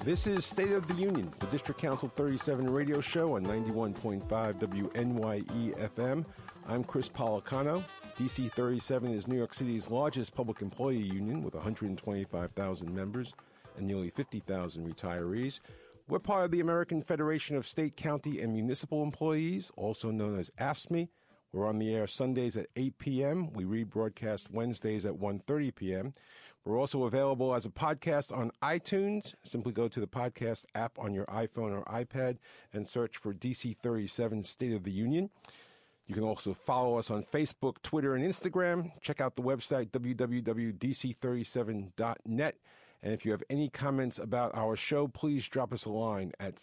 This is State of the Union, the District Council 37 radio show on 91.5 WNYE FM. I'm Chris Policano. DC 37 is New York City's largest public employee union with 125,000 members and nearly 50,000 retirees. We're part of the American Federation of State, County, and Municipal Employees, also known as AFSCME. We're on the air Sundays at 8 p.m. We rebroadcast Wednesdays at 1:30 p.m. We're also available as a podcast on iTunes. Simply go to the podcast app on your iPhone or iPad and search for DC 37 State of the Union. You can also follow us on Facebook, Twitter, and Instagram. Check out the website, www.dc37.net. And if you have any comments about our show, please drop us a line at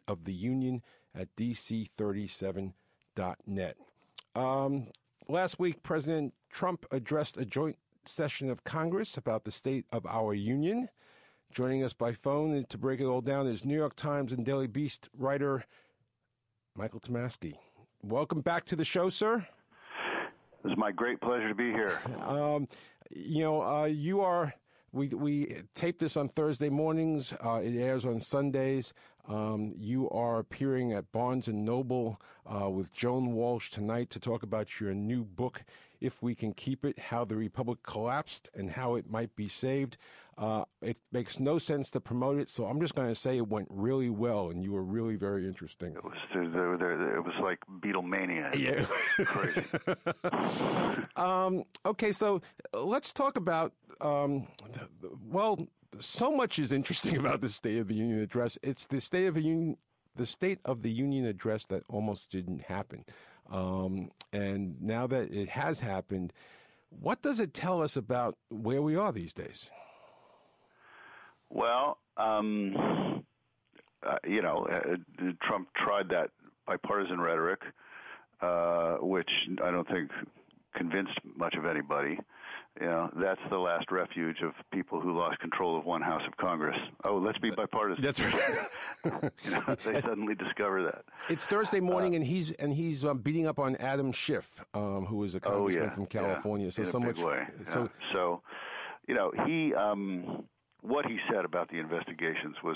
stateoftheunion@dc37.net. Last week, President Trump addressed a joint session of Congress about the state of our union. Joining us by phone to break it all down is New York Times and Daily Beast writer Michael Tomasky. Welcome back to the show, sir. It's my great pleasure to be here. We tape this on Thursday mornings. It airs on Sundays. You are appearing at Barnes & Noble with Joan Walsh tonight to talk about your new book, If We Can Keep It, How the Republic Collapsed and How It Might Be Saved. It makes no sense to promote it, so I'm just going to say it went really well, and you were really very interesting. It was like Beatlemania. Yeah. Crazy. Okay, so let's talk about, so much is interesting about the State of the Union address. It's the State of the Union address that almost didn't happen. And now that it has happened, what does it tell us about where we are these days? Well, Trump tried that bipartisan rhetoric, which I don't think convinced much of anybody. That's the last refuge of people who lost control of one house of Congress. Oh, let's be bipartisan. That's right. They suddenly discover that. It's Thursday morning, and he's beating up on Adam Schiff, who is a congressman from California. In a big way. So, he what he said about the investigations was,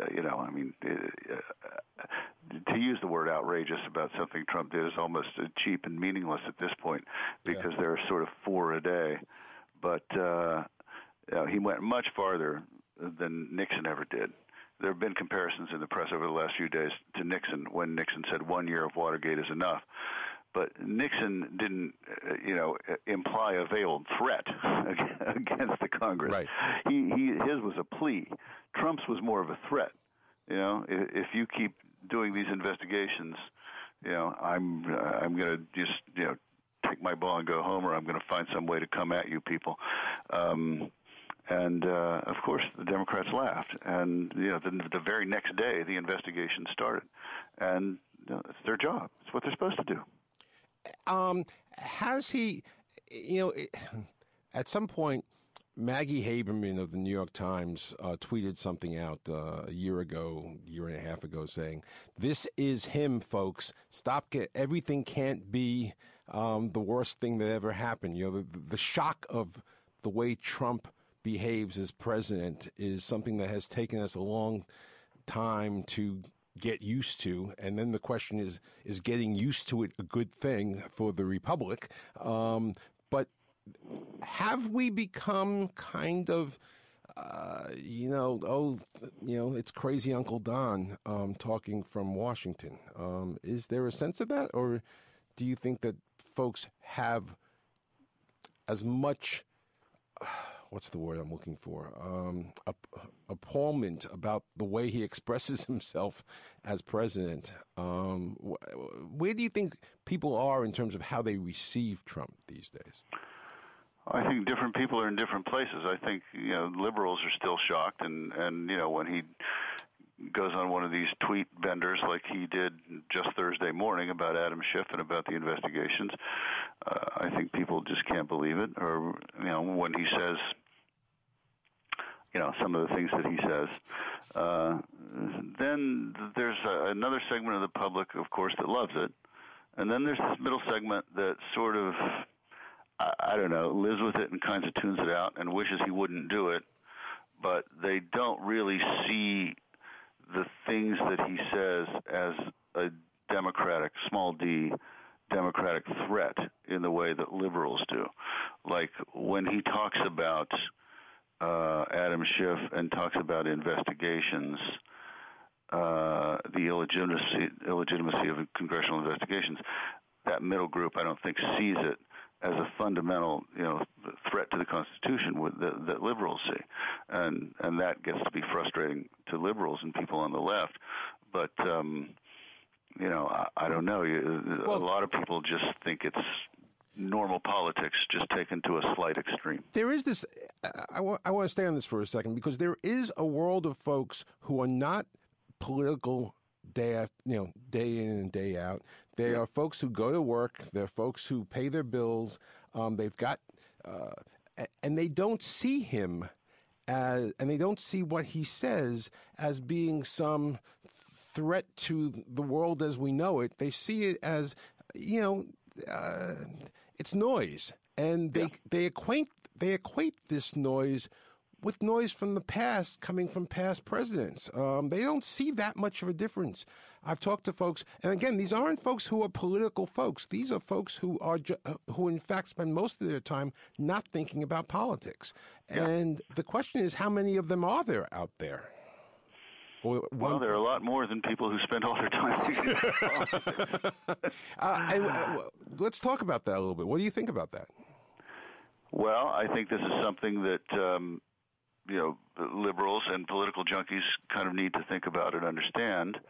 to use the word outrageous about something Trump did is almost cheap and meaningless at this point because there are sort of four a day. But he went much farther than Nixon ever did. There have been comparisons in the press over the last few days to Nixon when Nixon said 1 year of Watergate is enough. But Nixon didn't, imply a veiled threat against the Congress. Right. His was a plea. Trump's was more of a threat. If you keep doing these investigations, I'm going to just, take my ball and go home, or I'm going to find some way to come at you people. Of course, the Democrats laughed. And, the very next day, the investigation started. And it's their job. It's what they're supposed to do. Has he, at some point, Maggie Haberman of the New York Times tweeted something out a year and a half ago saying, "This is him, folks. Everything can't be the worst thing that ever happened." The shock of the way Trump behaves as president is something that has taken us a long time to get used to. And then the question is getting used to it a good thing for the Republic? But have we become kind of, it's crazy Uncle Don talking from Washington? Is there a sense of that? Or do you think that folks have as much, what's the word I'm looking for, appallment about the way he expresses himself as president? Where do you think people are in terms of how they receive Trump these days? I think different people are in different places. I think, liberals are still shocked, and when he goes on one of these tweet benders like he did just Thursday morning about Adam Schiff and about the investigations, I think people just can't believe it. Or, when he says, some of the things that he says. Then there's another segment of the public, of course, that loves it. And then there's this middle segment that sort of, I don't know, lives with it and tunes it out and wishes he wouldn't do it. But they don't really see the things that he says as a Democratic, small d, Democratic threat in the way that liberals do. Like when he talks about Adam Schiff and talks about investigations, the illegitimacy of congressional investigations, that middle group, I don't think, sees it as a fundamental, threat to the Constitution that liberals see, and that gets to be frustrating to liberals and people on the left. But I don't know. A lot of people just think it's normal politics, just taken to a slight extreme. There is this. I want to stay on this for a second, because there is a world of folks who are not political day in and day out. They are folks who go to work. They're folks who pay their bills. They've got, and they don't see him and they don't see what he says as being some threat to the world as we know it. They see it as, it's noise, and they equate this noise with noise from the past, coming from past presidents. They don't see that much of a difference. I've talked to folks, and again, these aren't folks who are political folks. These are folks who are who in fact spend most of their time not thinking about politics. Yeah. And the question is, how many of them are there out there? Well, there are a lot more than people who spend all their time thinking about politics. Let's talk about that a little bit. What do you think about that? Well, I think this is something that liberals and political junkies kind of need to think about and understand.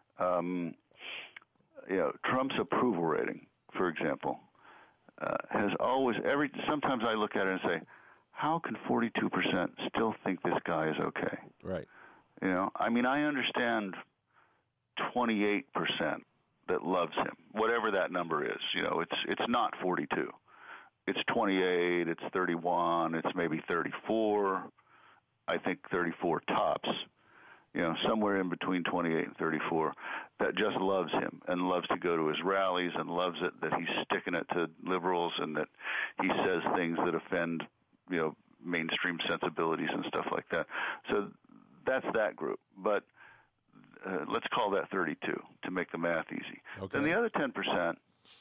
Trump's approval rating, for example, has always sometimes I look at it and say, how can 42% still think this guy is okay? Right. I understand 28% that loves him, whatever that number is. It's not 42. It's 28, it's 31, it's maybe 34. I think 34 tops. Somewhere in between 28 and 34, that just loves him and loves to go to his rallies and loves it that he's sticking it to liberals and that he says things that offend, mainstream sensibilities and stuff like that. So that's that group. But let's call that 32 to make the math easy. Okay. Then the other 10%,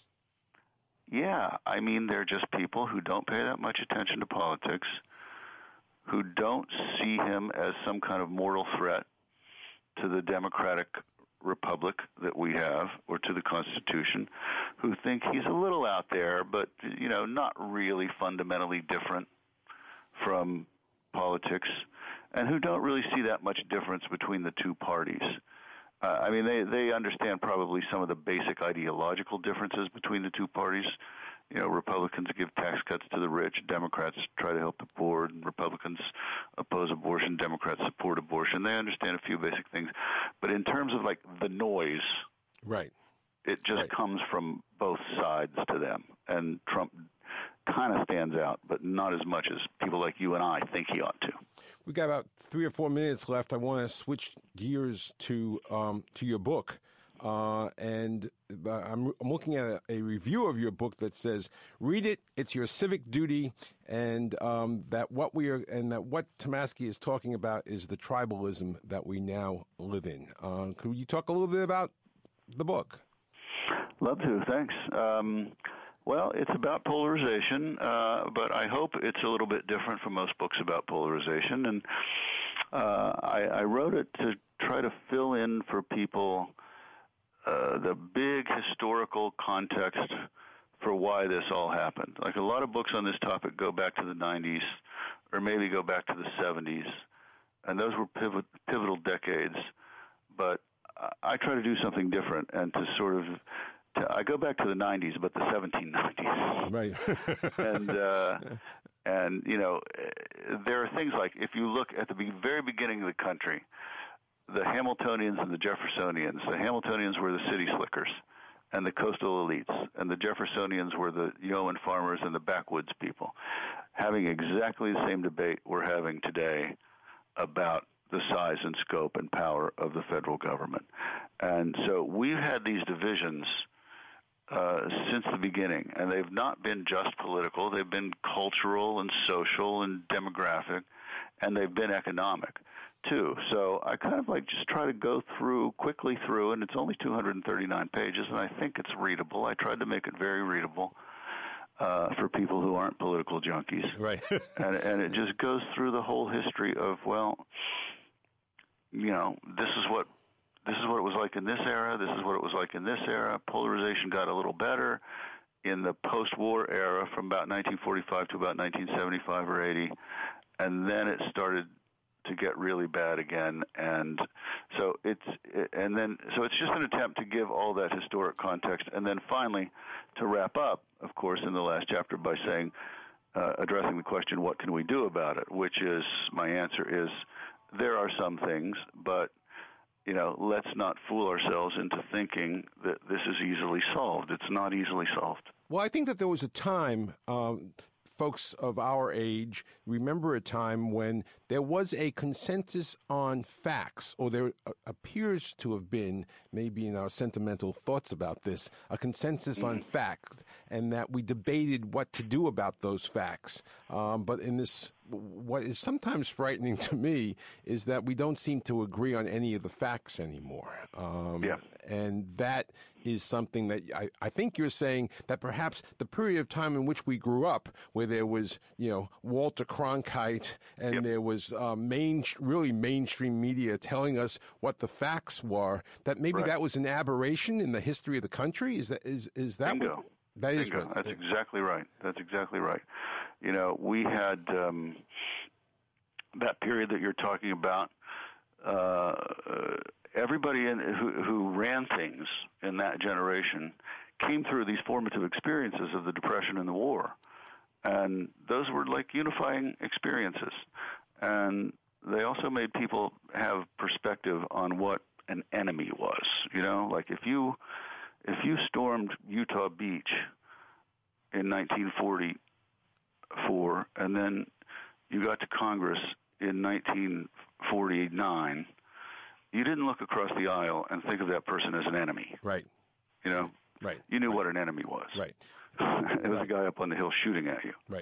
they're just people who don't pay that much attention to politics, who don't see him as some kind of mortal threat to the democratic republic that we have or to the Constitution, who think he's a little out there, but, not really fundamentally different from politics, and who don't really see that much difference between the two parties. They understand probably some of the basic ideological differences between the two parties. Republicans give tax cuts to the rich, Democrats try to help the poor, and Republicans oppose abortion, Democrats support abortion. They understand a few basic things. But in terms of, the noise, right, it just comes from both sides to them. And Trump kind of stands out, but not as much as people like you and I think he ought to. We've got about 3 or 4 minutes left. I want to switch gears to your book. And I'm looking at a review of your book that says, "Read it; it's your civic duty," and that what Tomasky is talking about is the tribalism that we now live in. Could you talk a little bit about the book? Love to. Thanks. Well, it's about polarization, but I hope it's a little bit different from most books about polarization. And I wrote it to try to fill in for people the big historical context for why this all happened. Like a lot of books on this topic go back to the 90s or maybe go back to the 70s, and those were pivotal decades. But I try to do something different and to sort of I go back to the 90s, but the 1790s. Right. and there are things like, if you look at the very beginning of the country, the Hamiltonians and the Jeffersonians. The Hamiltonians were the city slickers and the coastal elites, and the Jeffersonians were the yeoman farmers and the backwoods people, having exactly the same debate we're having today about the size and scope and power of the federal government. And so we've had these divisions since the beginning, and they've not been just political. They've been cultural and social and demographic, and they've been economic. too. So I kind of like just try to go quickly through, and it's only 239 pages, and I think it's readable. I tried to make it very readable for people who aren't political junkies. Right. and it just goes through the whole history of, well, this is what it was like in this era, this is what it was like in this era. Polarization got a little better in the post-war era from about 1945 to about 1975 or 80, and then it started to get really bad again, and so it's just an attempt to give all that historic context, and then finally to wrap up, of course, in the last chapter by saying, addressing the question, what can we do about it? Which is, my answer is, there are some things, but let's not fool ourselves into thinking that this is easily solved. It's not easily solved. Well, I think that there was a time, folks of our age remember a time when there was a consensus on facts, or there appears to have been, maybe in our sentimental thoughts about this, a consensus on facts, and that we debated what to do about those facts. But in this, what is sometimes frightening to me is that we don't seem to agree on any of the facts anymore. And that is something that I think you're saying that perhaps the period of time in which we grew up, where there was, Walter Cronkite and there was really mainstream media telling us what the facts were, that maybe that was an aberration in the history of the country? Is that Bingo. What? That is Bingo. what. That's exactly right. That's exactly right. We had that period that you're talking about. Everybody who ran things in that generation came through these formative experiences of the Depression and the war. And those were like unifying experiences. And they also made people have perspective on what an enemy was. Like if you stormed Utah Beach in 1944, and then you got to Congress in 1949, you didn't look across the aisle and think of that person as an enemy. Right. Right. You knew what an enemy was. Right. It was a guy up on the hill shooting at you. Right.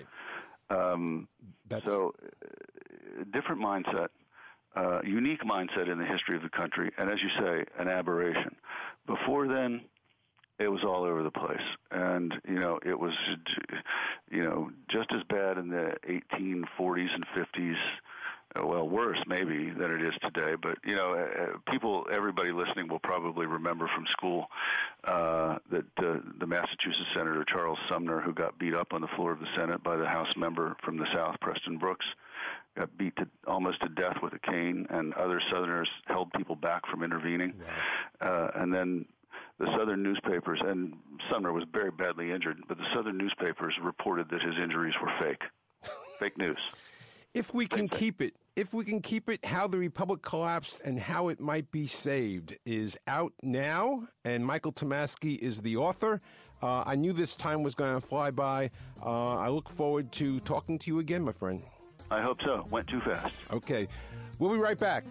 So, different mindset, unique mindset in the history of the country, and as you say, an aberration. Before then, it was all over the place, and it was just as bad in the 1840s and 50s. Well, worse maybe than it is today, but everybody listening will probably remember from school that the Massachusetts Senator Charles Sumner, who got beat up on the floor of the Senate by the House member from the South, Preston Brooks, got beat almost to death with a cane, and other Southerners held people back from intervening. Wow. And then the Southern newspapers, and Sumner was very badly injured, but the Southern newspapers reported that his injuries were fake news. If we can keep it, How the Republic Collapsed and How It Might Be Saved is out now, and Michael Tomasky is the author. I knew this time was going to fly by. I look forward to talking to you again, my friend. I hope so. Went too fast. Okay. We'll be right back.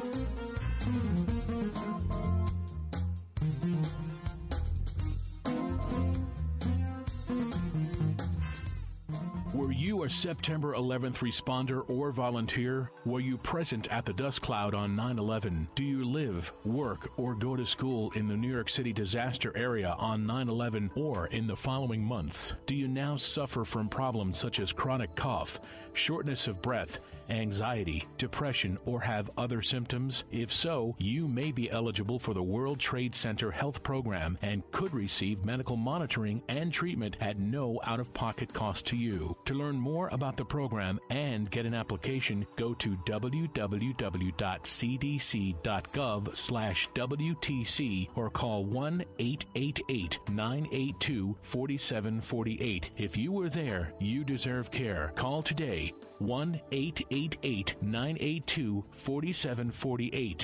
Were you a September 11th responder or volunteer? Were you present at the dust cloud on 9/11? Do you live, work, or go to school in the New York City disaster area on 9/11 or in the following months? Do you now suffer from problems such as chronic cough, shortness of breath, anxiety, depression, or have other symptoms? If so, you may be eligible for the World Trade Center Health Program and could receive medical monitoring and treatment at no out-of-pocket cost to you. To learn more about the program and get an application, go to www.cdc.gov/WTC or call 1-888-982-4748. If you were there, you deserve care. Call today. 1-888-982-4748.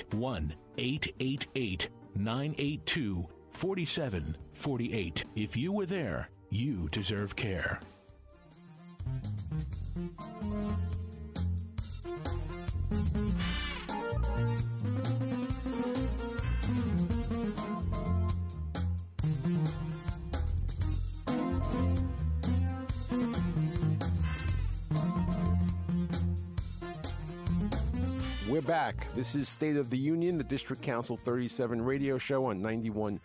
1-888-982-4748. If you were there, you deserve care. We're back. This is State of the Union, the District Council 37 radio show on 91.5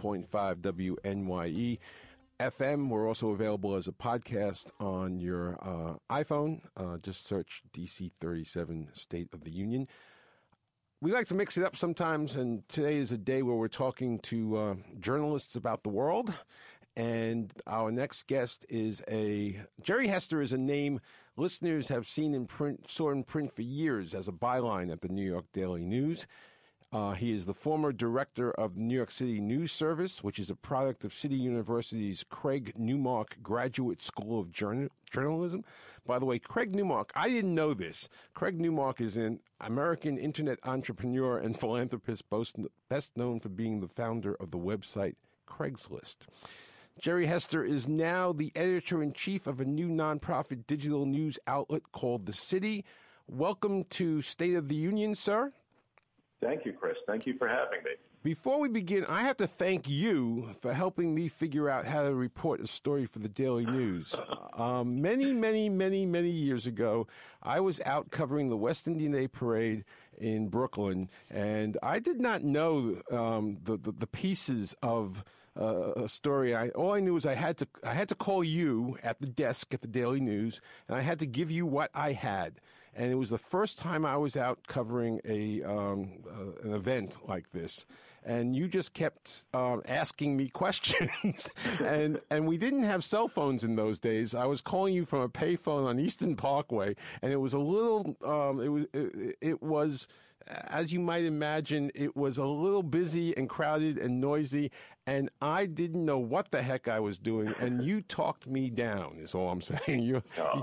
WNYE FM. We're also available as a podcast on your iPhone. Just search DC 37 State of the Union. We like to mix it up sometimes, and today is a day where we're talking to journalists about the world. And our next guest is Jerry Hester is a name listeners have saw in print for years as a byline at the New York Daily News. He is the former director of the New York City News Service, which is a product of City University's Craig Newmark Graduate School of Journalism. By the way, Craig Newmark, I didn't know this. Craig Newmark is an American internet entrepreneur and philanthropist, best known for being the founder of the website Craigslist. Jerry Hester is now the editor-in-chief of a new nonprofit digital news outlet called The City. Welcome to State of the Union, sir. Thank you, Chris. Thank you for having me. Before we begin, I have to thank you for helping me figure out how to report a story for the Daily News. Many years ago, I was out covering the West Indian Day Parade in Brooklyn, and I did not know the pieces of a story. All I knew was I had to call you at the desk at the Daily News, and I had to give you what I had. And it was the first time I was out covering an event like this. And you just kept asking me questions, and we didn't have cell phones in those days. I was calling you from a payphone on Easton Parkway, and it was a little. It was, as you might imagine, it was a little busy and crowded and noisy, and I didn't know what the heck I was doing. And you talked me down, is all I'm saying.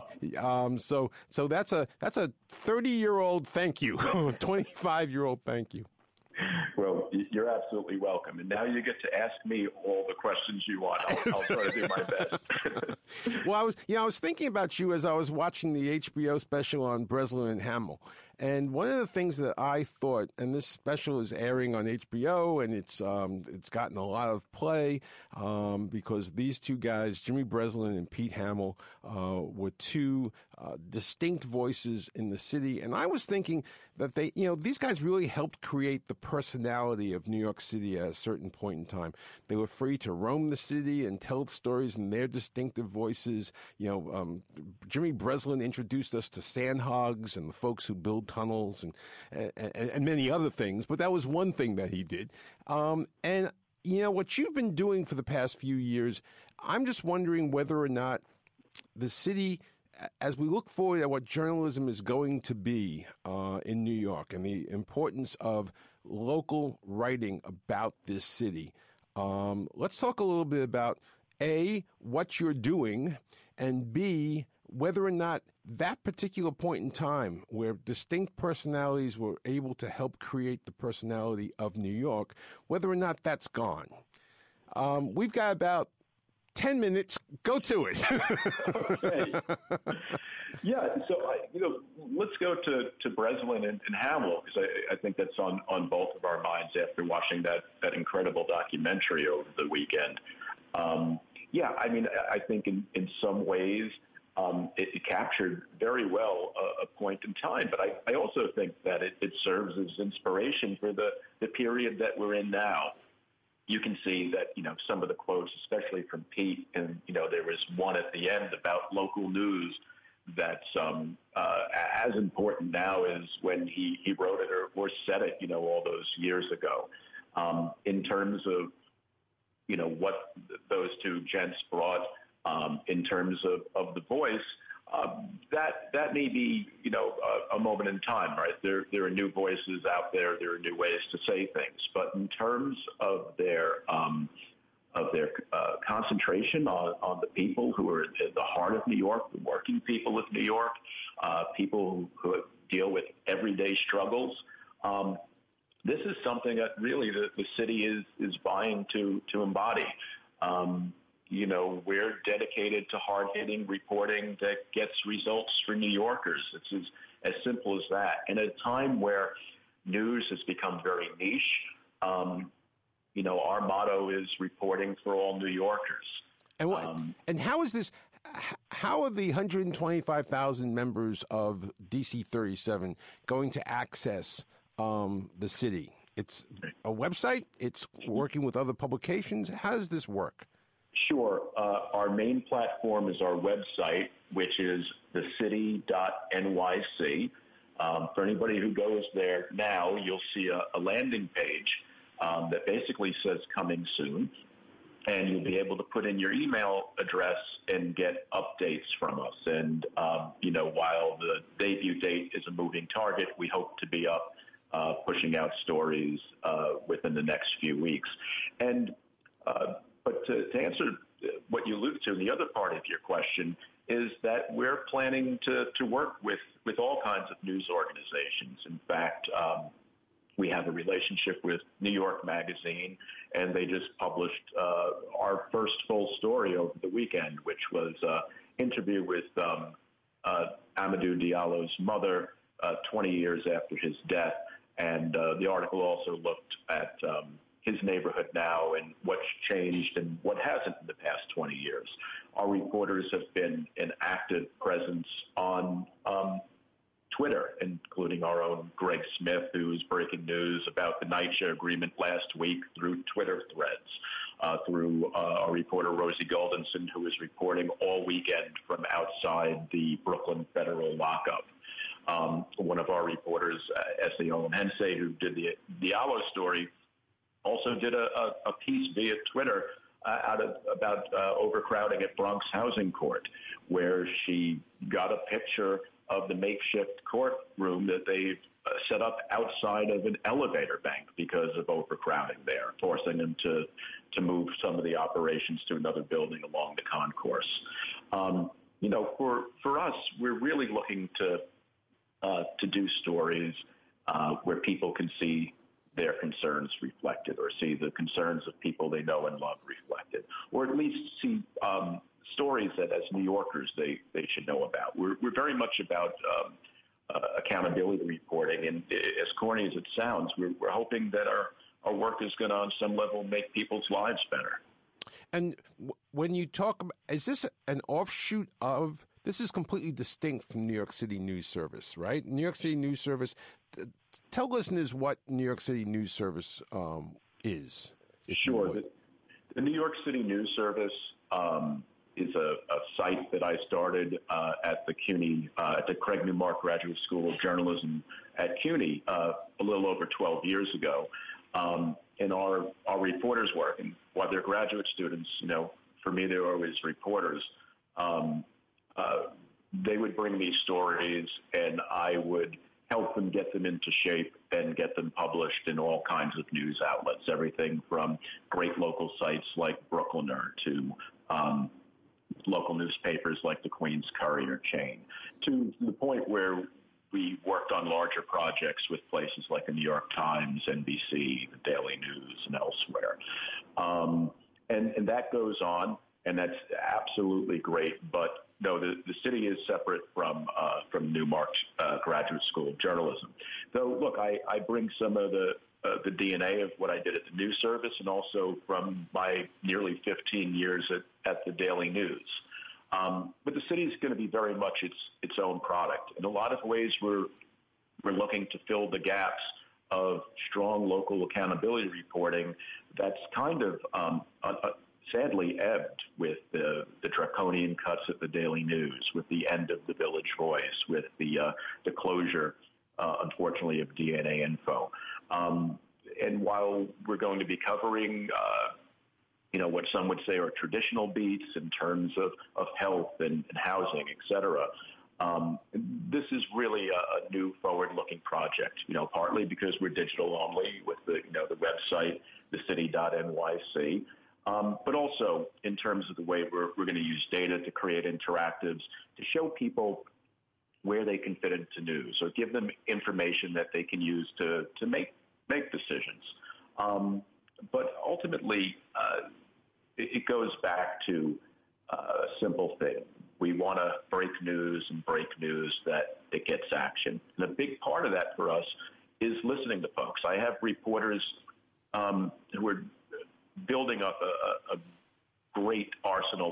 So that's a 30-year-old thank you, 25-year-old thank you. Well, you're absolutely welcome. And now you get to ask me all the questions you want. I'll try to do my best. Well, I was thinking about you as I was watching the HBO special on Breslin and Hamill. And one of the things that I thought, and this special is airing on HBO, and it's gotten a lot of play because these two guys, Jimmy Breslin and Pete Hamill, were two distinct voices in the city. And I was thinking that these guys really helped create the personality of New York City at a certain point in time. They were free to roam the city and tell stories in their distinctive voices. Jimmy Breslin introduced us to sandhogs and the folks who build tunnels and many other things, but that was one thing that he did. And what you've been doing for the past few years, I'm just wondering whether or not the city, as we look forward at what journalism is going to be in New York and the importance of local writing about this city, let's talk a little bit about A, what you're doing, and B, whether or not that particular point in time where distinct personalities were able to help create the personality of New York, whether or not that's gone. We've got about 10 minutes. Go to it. Okay. Yeah, so let's go to Breslin and Hamill, because I think that's on both of our minds after watching that incredible documentary over the weekend. I think in some ways it captured very well a point in time, but I also think that it serves as inspiration for the period that we're in now. You can see that, some of the quotes, especially from Pete, and, there was one at the end about local news that's as important now as when he wrote it or said it, all those years ago. In terms of, what those two gents brought in terms of the voice, that may be, a moment in time, right? There are new voices out there. There are new ways to say things. But in terms of their concentration on the people who are at the heart of New York, the working people of New York, people who deal with everyday struggles, this is something that really the city is vying to embody. We're dedicated to hard-hitting reporting that gets results for New Yorkers. It's as simple as that. And at a time where news has become very niche, our motto is reporting for all New Yorkers. And how is this? How are the 125,000 members of DC 37 going to access the city? It's a website? It's working with other publications? How does this work? Sure. Our main platform is our website, which is thecity.nyc. For anybody who goes there now, you'll see a landing page that basically says coming soon. And you'll be able to put in your email address and get updates from us. And, while the debut date is a moving target, we hope to be up pushing out stories within the next few weeks. And but to answer what you alluded to in the other part of your question is that we're planning to work with all kinds of news organizations. In fact, we have a relationship with New York Magazine, and they just published our first full story over the weekend, which was an interview with Amadou Diallo's mother 20 years after his death. And the article also looked at his neighborhood now and what's changed and what hasn't in the past 20 years. Our reporters have been an active presence on Twitter, including our own Greg Smith, who's breaking news about the NYCHA agreement last week through Twitter threads, through our reporter Rosie Goldenson, who is reporting all weekend from outside the Brooklyn federal lockup. One of our reporters, Essie Owen Hensey, who did the Diallo story, also did a piece via Twitter about overcrowding at Bronx Housing Court, where she got a picture of the makeshift courtroom that they've set up outside of an elevator bank because of overcrowding there, forcing them to move some of the operations to another building along the concourse. For us, we're really looking to do stories where people can see their concerns reflected, or see the concerns of people they know and love reflected, or at least see stories that as New Yorkers they should know about. We're very much about accountability reporting, and as corny as it sounds, we're hoping that our work is going to on some level make people's lives better. And when you talk about, is this an offshoot of, this is completely distinct from New York City News Service, right? New York City News Service, tell listeners what New York City News Service is. Sure. The New York City News Service is a site that I started at the CUNY, at the Craig Newmark Graduate School of Journalism at CUNY a little over 12 years ago. And our reporters work, and while they're graduate students, for me, they were always reporters. They would bring me stories, and I would help them get them into shape and get them published in all kinds of news outlets, everything from great local sites like Brooklyner to local newspapers like the Queens Courier chain, to the point where we worked on larger projects with places like the New York Times, NBC, the Daily News, and elsewhere. And that goes on, and that's absolutely great. But no, the city is separate from Newmark Graduate School of Journalism. Though, look, I bring some of the DNA of what I did at the News Service, and also from my nearly 15 years at the Daily News. But the city is going to be very much its own product. In a lot of ways, we're looking to fill the gaps of strong local accountability reporting that's kind of sadly ebbed with the draconian cuts at the Daily News, with the end of the Village Voice, with the closure, unfortunately, of DNA Info. And while we're going to be covering what some would say are traditional beats in terms of health and housing, et cetera, this is really a new forward-looking project, partly because we're digital only with the website, thecity.nyc, but also in terms of the way we're going to use data to create interactives to show people where they can fit into news, or give them information that they can use to make decisions. But ultimately, it goes back to a simple thing. We want to break news that it gets action. And a big part of that for us is listening to folks. I have reporters who are building up a great arsenal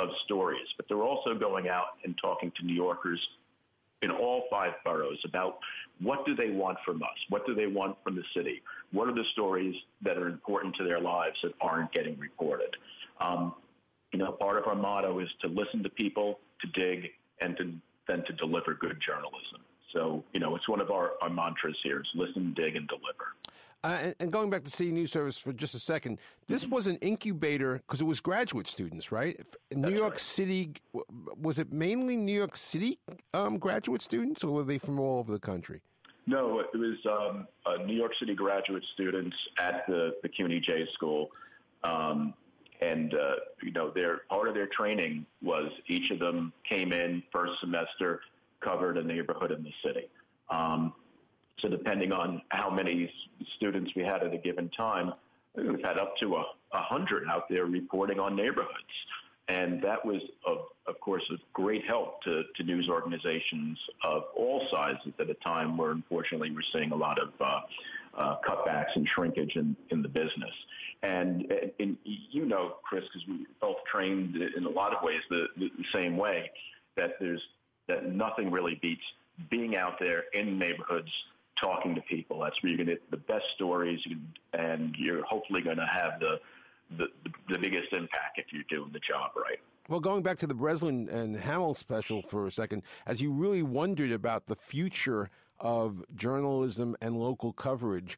of stories, but they're also going out and talking to New Yorkers in all 5 boroughs about what do they want from us? What do they want from the city? What are the stories that are important to their lives that aren't getting reported? Part of our motto is to listen to people, to dig, and then to deliver good journalism. So, it's one of our mantras here is listen, dig, and deliver. And going back to City News Service for just a second, this was an incubator because it was graduate students, right? In New York City, was it mainly New York City graduate students, or were they from all over the country? No, it was New York City graduate students at the CUNY J School. Part of their training was each of them came in first semester, covered a neighborhood in the city. So depending on how many students we had at a given time, we've had up to 100 out there reporting on neighborhoods. And that was, of course, a great help to news organizations of all sizes at a time where, unfortunately, we're seeing a lot of cutbacks and shrinkage in the business. And Chris, because we both trained in a lot of ways the same way, that nothing really beats being out there in neighborhoods talking to people. That's where you're going to get the best stories, and you're hopefully going to have the biggest impact if you're doing the job right. Well, going back to the Breslin and Hamill special for a second, as you really wondered about the future of journalism and local coverage,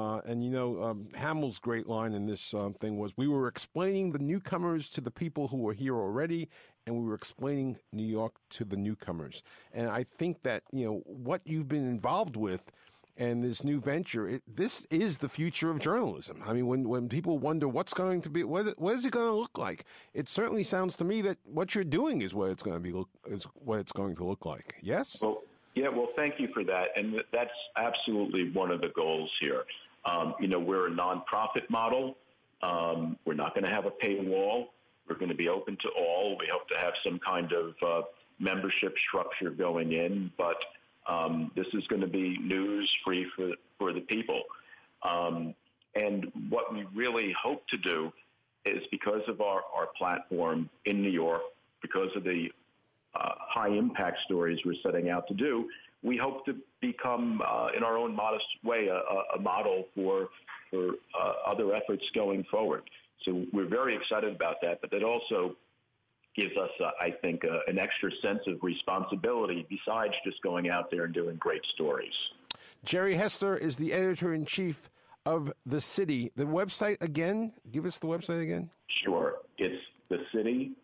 Hamill's great line in this thing was, we were explaining the newcomers to the people who were here already, and we were explaining New York to the newcomers. And I think that, what you've been involved with and this new venture, this is the future of journalism. I mean, when people wonder what's going to be, what is it going to look like? It certainly sounds to me that what you're doing is what it's going to be, is what it's going to look like. Yes? Well, thank you for that. And that's absolutely one of the goals here. We're a nonprofit model. We're not going to have a paywall. We're going to be open to all. We hope to have some kind of membership structure going in, but this is going to be news free for the people. And what we really hope to do is, because of our platform in New York, because of the high impact stories we're setting out to do, we hope to become, in our own modest way, a model for other efforts going forward. So we're very excited about that, but that also gives us, I think, an extra sense of responsibility besides just going out there and doing great stories. Jerry Hester is the editor-in-chief of The City. The website again? Give us the website again. Sure. It's thecity.nyc.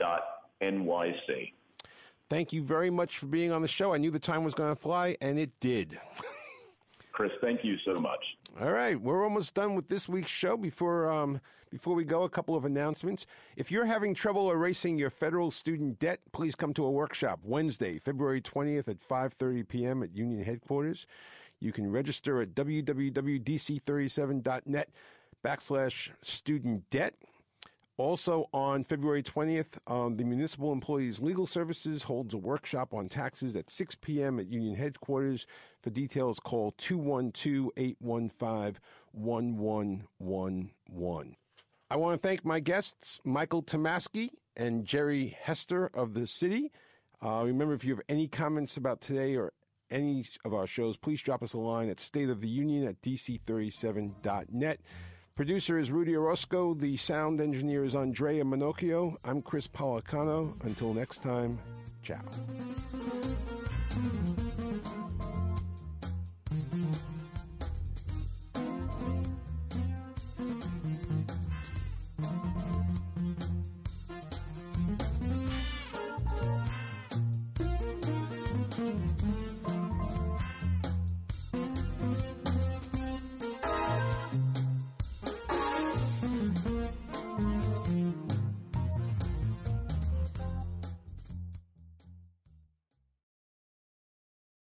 Thank you very much for being on the show. I knew the time was going to fly, and it did. Chris, thank you so much. All right, we're almost done with this week's show. Before we go, a couple of announcements. If you're having trouble erasing your federal student debt, please come to a workshop Wednesday, February 20th at 5:30 p.m. at Union Headquarters. You can register at www.dc37.net/student-debt. Also on February 20th, the Municipal Employees Legal Services holds a workshop on taxes at 6 p.m. at Union Headquarters. For details, call 212-815-1111. I want to thank my guests, Michael Tomasky and Jerry Hester of The City. Remember, if you have any comments about today or any of our shows, please drop us a line at stateoftheunion@dc37.net. Producer is Rudy Orozco. The sound engineer is Andrea Minocchio. I'm Chris Policano. Until next time, ciao.